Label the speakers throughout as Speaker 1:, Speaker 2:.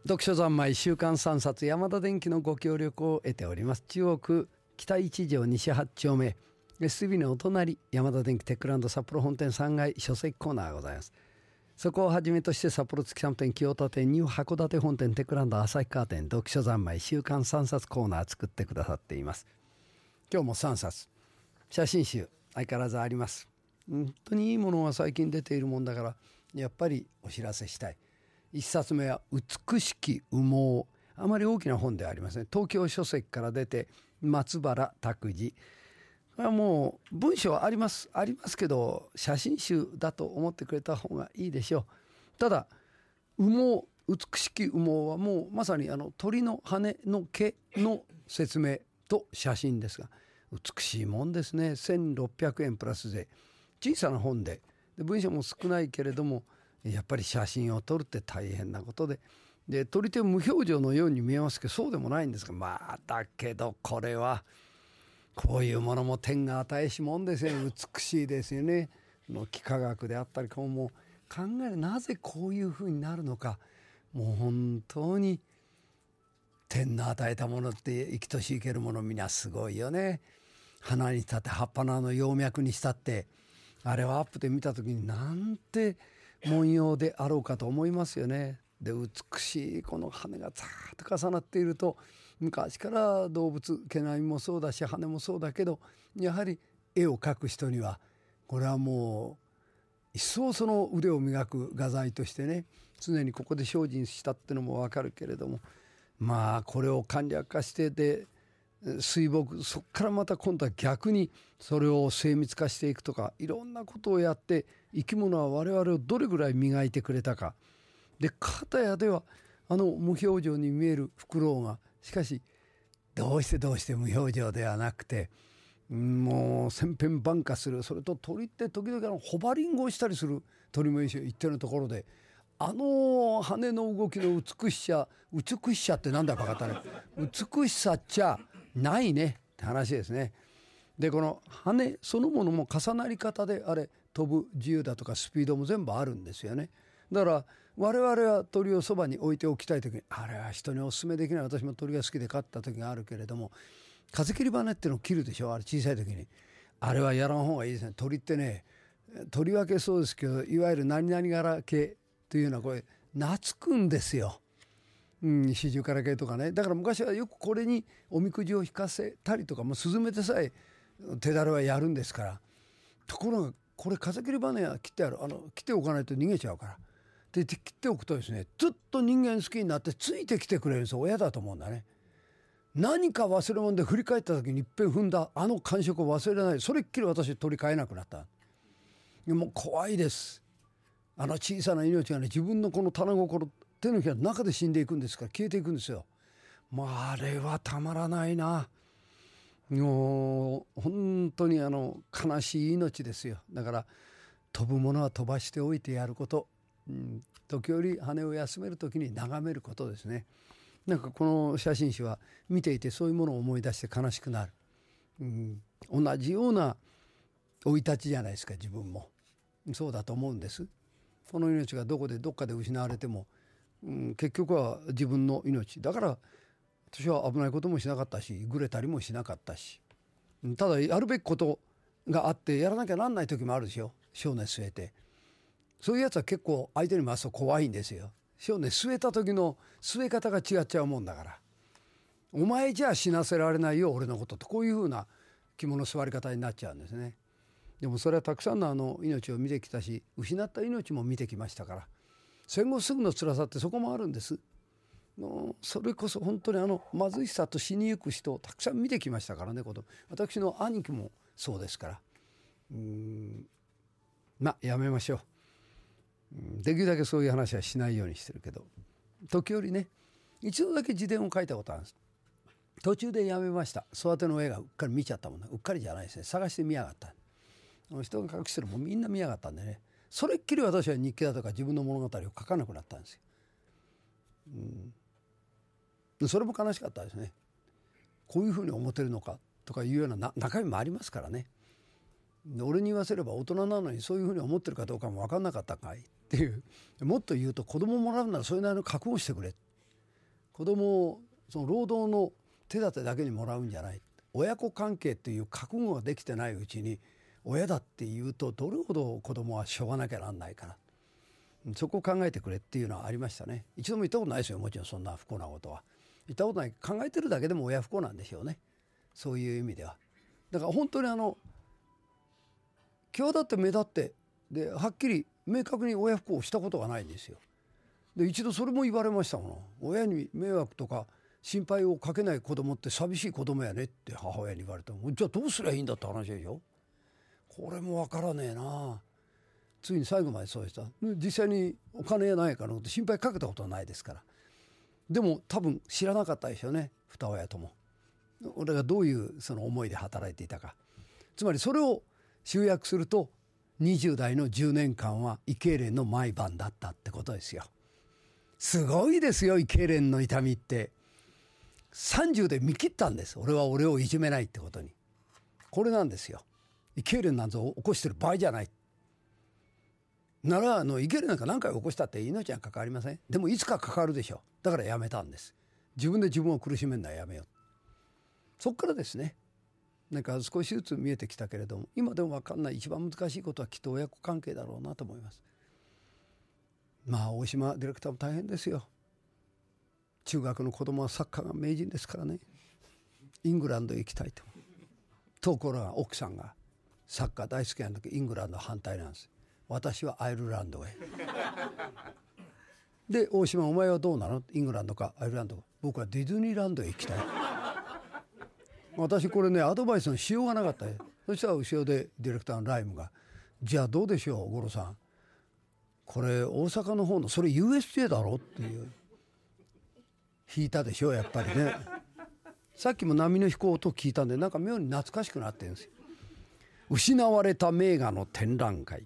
Speaker 1: 読書三昧週刊3冊山田電機のご協力を得ております。中央区北一条西8丁目 SB のお隣、山田電機テックランド札幌本店3階書籍コーナーがございます。そこをはじめとして札幌月3店、清田店、ニュー函館本店、テックランド旭川店、読書三昧週刊3冊コーナー作ってくださっています。今日も3冊写真集相変わらずあります。本当にいいものが最近出ているもんだからやっぱりお知らせしたい。1冊目は美しき羽毛。あまり大きな本ではありません。東京書籍から出て松原拓司。これはもう文章はありますけど写真集だと思ってくれた方がいいでしょう。ただ羽毛、美しき羽毛はもうまさに鳥の羽の毛の説明と写真ですが、美しいもんですね。1600円プラス税。小さな本で文章も少ないけれどもやっぱり写真を撮るって大変なことで、撮り手無表情のように見えますけどそうでもないんですが、だけどこれはこういうものも天が与えしもんですよ。美しいですよね。幾何学であったりもう考える、なぜこういうふうになるのか、もう本当に天の与えたものって生きとし生けるものみんなすごいよね。花にしたって葉っぱの葉脈にしたって、あれをアップで見た時になんて文様であろうかと思いますよね。で美しいこの羽がザーッと重なっていると、昔から動物毛並みもそうだし羽もそうだけど、やはり絵を描く人にはこれはもう一層その腕を磨く画材としてね、常にここで精進したってのもわかるけれども、これを簡略化してで水墨、そこからまた今度は逆にそれを精密化していくとか、いろんなことをやって生き物は我々をどれぐらい磨いてくれたかで、片やでは無表情に見えるフクロウがしかしどうして無表情ではなくて、もう千変万化する。それと鳥って時々ホバリングをしたりする鳥もいるし、一定のところで羽の動きの美しさってなんだバカたね、美しさっちゃないねって話ですね。でこの羽そのものも重なり方であれ飛ぶ自由だとかスピードも全部あるんですよね。だから我々は鳥をそばに置いておきたい時に、あれは人にお勧めできない。私も鳥が好きで飼った時があるけれども、風切り羽っていうのを切るでしょ、あれ小さい時に。あれはやらん方がいいですね。鳥ってね、とりわけそうですけど、いわゆる何々柄系というのはこれ懐くんですよ。シジュウカラ系とかね。だから昔はよくこれにおみくじを引かせたりとか、もうスズメでさえ手だれはやるんですから。ところがこれ風切り羽は切ってある、切っておかないと逃げちゃうから。で切っておくとですね、ずっと人間好きになってついてきてくれるんですよ。親だと思うんだね。何か忘れ物で振り返った時にいっぺん踏んだ感触を忘れない。それっきり私鳥飼えなくなった。もう怖いです。小さな命がね、自分のこの棚心、手のひらの中で死んでいくんですから、消えていくんですよ。あれはたまらないな。もう本当に悲しい命ですよ。だから飛ぶものは飛ばしておいてやること、時折羽を休める時に眺めることですね。なんかこの写真集は見ていてそういうものを思い出して悲しくなる。同じような生い立ちじゃないですか。自分もそうだと思うんです。この命がどっかで失われても、結局は自分の命だから、私は危ないこともしなかったし、ぐれたりもしなかったし、ただやるべきことがあってやらなきゃなんない時もあるでしょ。性根据えて、そういうやつは結構相手に回すと怖いんですよ。性根据えた時の据え方が違っちゃうもんだから、お前じゃ死なせられないよ俺のことと、こういうふうな肝の据わり方になっちゃうんですね。でもそれはたくさんの命を見てきたし、失った命も見てきましたから、戦後すぐの辛さってそこもあるんです。それこそ本当に貧しさと死にゆく人をたくさん見てきましたからね。私の兄貴もそうですから、やめましょう。できるだけそういう話はしないようにしてるけど、時折ね、一度だけ自伝を書いたことあるんです。途中でやめました。育ての絵がうっかり見ちゃったもんね。うっかりじゃないですね、探して見やがった。人が隠してるもんみんな見やがったんでね、それっきり私は日記だとか自分の物語を書かなくなったんですよ。それも悲しかったですね。こういうふうに思ってるのかとかいうような中身もありますからね。俺に言わせれば大人なのにそういうふうに思ってるかどうかも分かんなかったかいっていう。もっと言うと子供もらうならそれなりの覚悟してくれ。 子供をその労働の手立てだけにもらうんじゃない。親子関係っていう覚悟ができてないうちに親だって言うとどれほど子供はしょうがなきゃなんないから、そこを考えてくれっていうのはありましたね。一度も言ったことないですよ。もちろんそんな不幸なことは言ったことない。考えてるだけでも親不幸なんでしょうね。そういう意味では。だから本当に際立って目立ってではっきり明確に親不幸をしたことがないんですよ。で一度それも言われましたもの。親に迷惑とか心配をかけない子供って寂しい子供やねって母親に言われても、じゃあどうすりゃいいんだって話でしょ。これもわからねえな。ついに最後までそうでした。実際にお金やないかなって心配かけたことはないですから。でも多分知らなかったでしょうね、二親とも。俺がどういうその思いで働いていたか。つまりそれを集約すると20代の10年間は胃痙攣の毎晩だったってことですよ。すごいですよ、胃痙攣の痛みって。30で見切ったんです。俺は俺をいじめないってことに。これなんですよ。胃痙攣なんぞ起こしてる場合じゃない。なら胃痙攣なんか何回起こしたって命は関わりません。でもいつか関わるでしょ。だからやめたんです。自分で自分を苦しめるのはやめよう。そっからですね、なんか少しずつ見えてきたけれども、今でも分かんない一番難しいことはきっと親子関係だろうなと思います。まあ大島ディレクターも大変ですよ。中学の子供はサッカーが名人ですからね。イングランドへ行きたいところが奥さんがサッカー大好きなんだけどイングランド反対なんです。私はアイルランドへで大島お前はどうなの。イングランドかアイルランドか。僕はディズニーランドへ行きたい。私これねアドバイスのしようがなかったよ。そしたら後ろでディレクターのライムが、じゃあどうでしょう五郎さん、これ大阪の方のそれ USJ だろっていう。引いたでしょやっぱりね。さっきも波の飛行音聞いたんでなんか妙に懐かしくなってるんですよ。失われた名画の展覧会。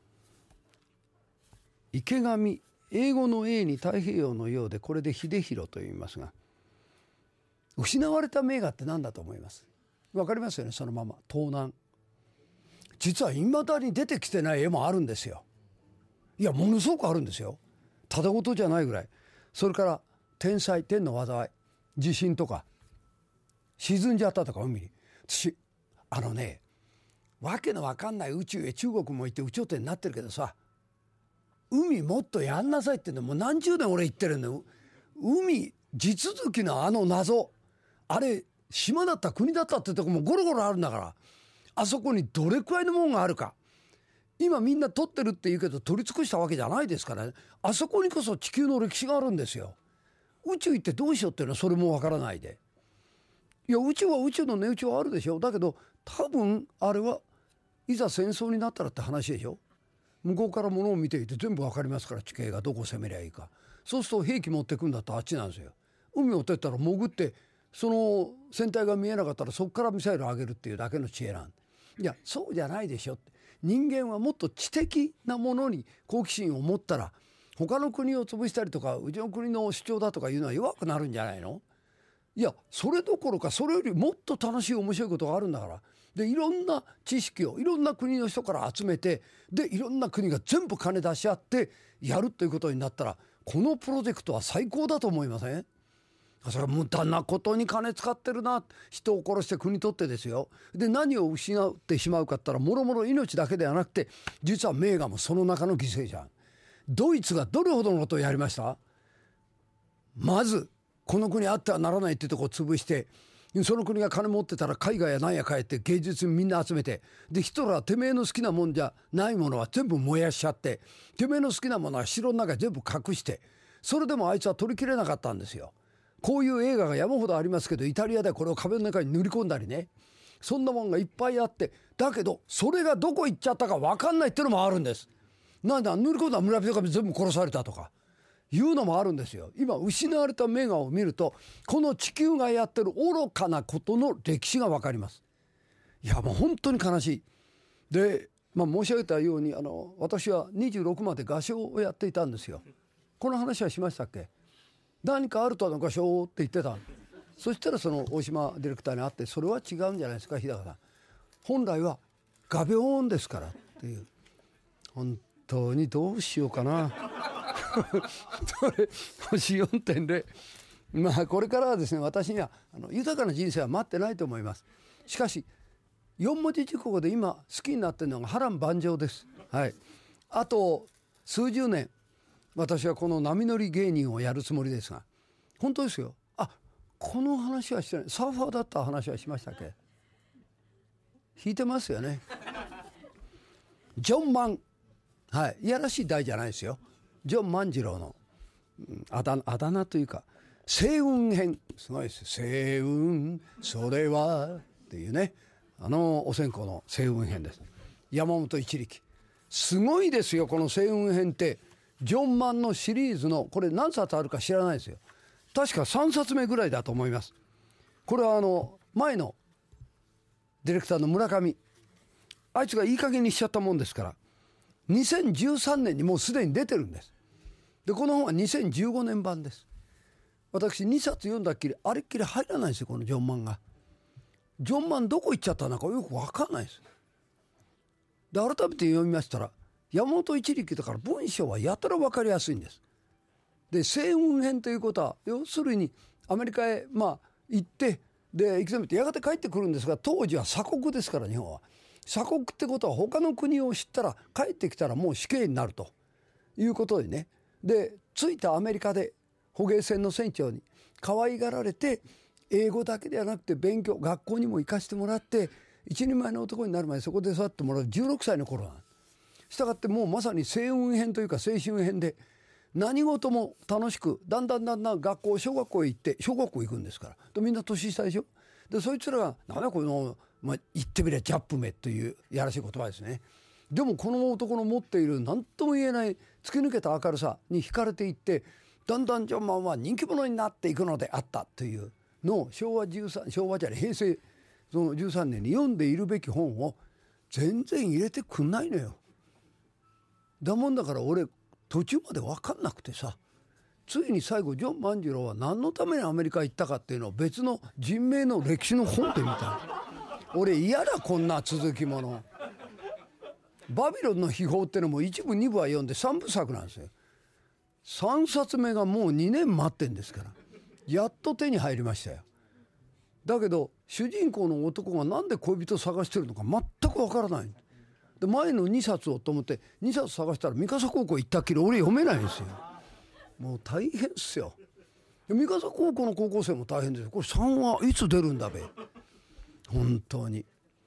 Speaker 1: 池上、英語の A に太平洋のようでこれで秀弘と言いますが、失われた名画って何だと思います。わかりますよね。そのまま盗難。実はいまだに出てきてない絵もあるんですよ。いやものすごくあるんですよ。ただごとじゃないぐらい。それから天災、天の災い、地震とか沈んじゃったとか海に。私わけのわかんない宇宙へ中国も行って宇宙展になってるけどさ、海もっとやんなさいってんのもう何十年俺言ってるんだよ。海地続きの謎、あれ島だった国だったってとこもゴロゴロあるんだから、あそこにどれくらいのもんがあるか。今みんな撮ってるって言うけど撮り尽くしたわけじゃないですからね。あそこにこそ地球の歴史があるんですよ。宇宙行ってどうしようっていうのはそれもわからないで。いや宇宙は宇宙の値打ちはあるでしょ。だけど多分あれはいざ戦争になったらって話でしょ。向こうから物を見ていて全部わかりますから、地形がどこ攻めりゃいいか。そうすると兵器持ってくんだったらあっちなんですよ。海を追ってったら潜ってその船体が見えなかったらそこからミサイルを上げるっていうだけの知恵なん。いやそうじゃないでしょって。人間はもっと知的なものに好奇心を持ったら他の国を潰したりとかうちの国の主張だとかいうのは弱くなるんじゃないの。いやそれどころかそれよりもっと楽しい面白いことがあるんだから。でいろんな知識をいろんな国の人から集めて、でいろんな国が全部金出し合ってやるということになったら、このプロジェクトは最高だと思いません？それは無駄なことに金使ってるな。人を殺して国取ってですよ。で何を失ってしまうかって言ったらもろもろ命だけではなくて、実は名画もその中の犠牲者。ドイツがどれほどのことをやりました。まずこの国あってはならないっていうところを潰して、その国が金持ってたら海外や何や帰って芸術みんな集めて、でヒトラーはてめえの好きなもんじゃないものは全部燃やしちゃって、てめえの好きなものは城の中に全部隠して、それでもあいつは取りきれなかったんですよ。こういう映画が山ほどありますけど、イタリアではこれを壁の中に塗り込んだりね、そんなもんがいっぱいあって、だけどそれがどこ行っちゃったか分かんないっていうのもあるんです。なんだ塗り込んだ村人が全部殺されたとかいうのもあるんですよ。今失われた名画を見ると、この地球がやってる愚かなことの歴史が分かります。いやもう本当に悲しい。で、申し上げたように私は26まで画商をやっていたんですよ。この話はしましたっけ。何かあると画商って言ってた。そしたらその大島ディレクターに会って、それは違うんじゃないですか日高さん、本来は画鋲ですからっていう。本当にどうしようかなそれ星 4.0 まあこれからはですね、私には豊かな人生は待ってないと思います。しかし4文字熟語で今好きになっているのが波乱万丈です。はい。あと数十年私はこの波乗り芸人をやるつもりですが、本当ですよ。この話はしてない。サーファーだった話はしましたっけ？弾いてますよね。ジョン万、はい、いやらしい題じゃないですよ。ジョン万次郎のあだ名というか、星雲編、すごいです。星雲それはっていうね、お線香の星雲編です。山本一力、すごいですよ。この星雲編ってジョン万のシリーズのこれ何冊あるか知らないですよ。確か3冊目ぐらいだと思います。これは前のディレクターの村上、あいつがいい加減にしちゃったもんですから2013年にもうすでに出てるんです。でこの本は2015年版です。私2冊読んだっきりあれっきり入らないんですよ、このジョン万が。ジョン万どこ行っちゃったのかよく分かんないです。で改めて読みましたら山本一力だから文章はやたら分かりやすいんです。で星雲編ということは要するにアメリカへ行ってで生き延びてやがて帰ってくるんですが、当時は鎖国ですから、日本は鎖国ってことは他の国を知ったら帰ってきたらもう死刑になるということでね、で着いたアメリカで捕鯨船の船長に可愛がられて、英語だけではなくて勉強学校にも行かせてもらって一人前の男になるまでそこで育ってもらう16歳の頃なんです。したがってもうまさに星雲編というか青春編で何事も楽しくだんだん学校小学校へ行って小学校行くんですから。でみんな年下でしょ。でそいつらがなんだこの、言ってみればジャップメというやらしい言葉ですね。でもこの男の持っている何とも言えない突き抜けた明るさに惹かれていって、だんだんジョン万は人気者になっていくのであったというのを平成その13年に読んでいるべき本を全然入れてくんないのよ。だもんだから俺途中まで分かんなくてさ、ついに最後ジョン万次郎は何のためにアメリカ行ったかっていうのを別の人名の歴史の本で見た。俺嫌だこんな続きもの。バビロンの秘宝ってのも1部2部は読んで3部作なんですよ。3冊目がもう2年待ってんですからやっと手に入りましたよ。だけど主人公の男がなんで恋人を探してるのか全くわからない。で前の2冊をと思って2冊探したら三笠高校行ったっきり俺読めないんですよ。もう大変っすよ。三笠高校の高校生も大変ですよ。これ3はいつ出るんだべ。本当に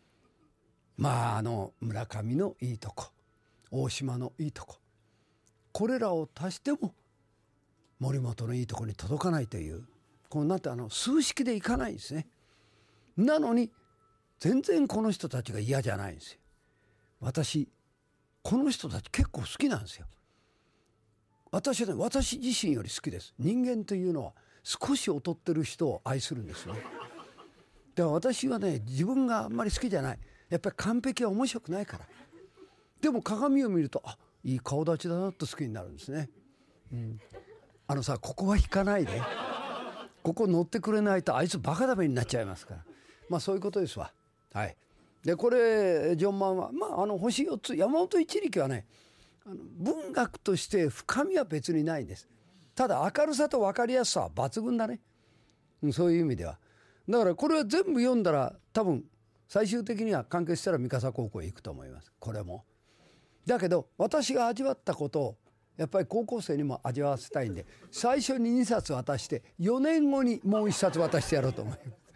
Speaker 1: 村上のいいとこ、大島のいいとこ、これらを足しても森本のいいとこに届かないという、こうなって数式でいかないんですね。なのに全然この人たちが嫌じゃないんですよ。私この人たち結構好きなんですよ。私はね、私自身より好きです。人間というのは少し劣ってる人を愛するんですね。だから私はね、自分があんまり好きじゃない。やっぱり完璧は面白くないから。でも鏡を見るといい顔立ちだなと好きになるんですね。ここは引かないで、ここ乗ってくれないとあいつバカダメになっちゃいますから。そういうことですわ。はい。でこれジョン万は星4つ、山本一力はね、文学として深みは別にないんです。ただ明るさと分かりやすさは抜群だね。そういう意味では。だからこれは全部読んだら多分最終的には完結したら三笠高校へ行くと思います。これもだけど私が味わったことをやっぱり高校生にも味わわせたいんで、最初に2冊渡して4年後にもう1冊渡してやろうと思います。